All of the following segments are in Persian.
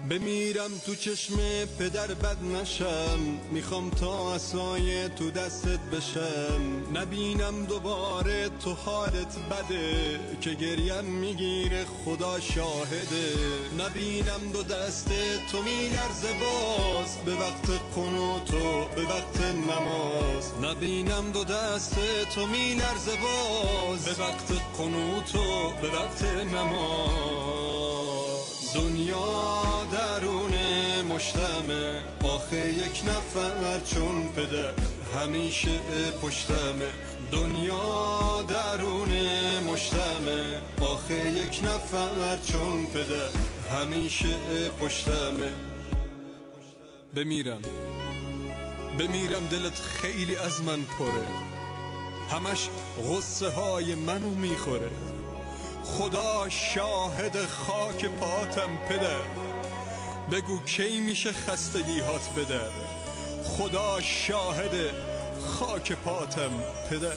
بمیرم تو چشم پدر بد نشم، میخوام تا عصای تو دستت بشم. نبینم دوباره تو حالت بده که گریم میگیره خدا شاهده. نبینم دو دست تو میلرزه باز به وقت قنوت و به وقت نماز. نبینم دو دست تو میلرزه باز به وقت قنوت و به وقت نماز. دنیا درون مشتمه، آخه یک نفر چون پدر همیشه پشتمه. دنیا درون مشتمه، آخه یک نفر چون پدر همیشه پشتمه. بمیرم دلت خیلی از من پره، همش غصه های منو میخوره. خدا شاهد خاک پاتم پدر، بگو کی میشه خستگی هات بدر. خدا شاهد خاک پاتم پدر.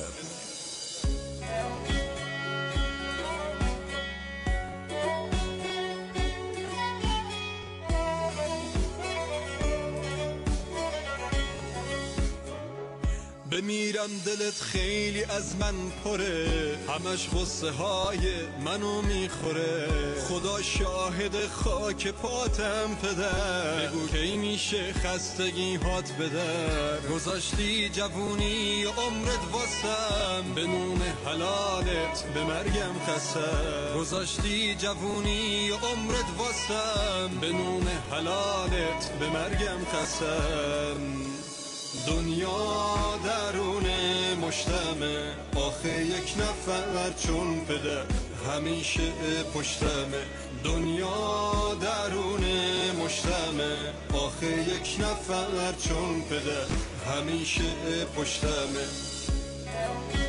بمیرم دلت خیلی از من پره، همش غصه های منو میخوره. خدا شاهد خاک پاتم پدر، بگو کی میشه خستگی هات بدر. گذاشتی جوونی عمرت واسم، به نون حلالت به مرگم قسم. گذاشتی جوونی عمرت واسم، به نون حلالت به مرگم قسم. دنیا درون مشتمه، آخه یک نفر چون پدر همیشه پشتمه. دنیا درون مشتمه، آخه یک نفر چون پدر همیشه پشتمه.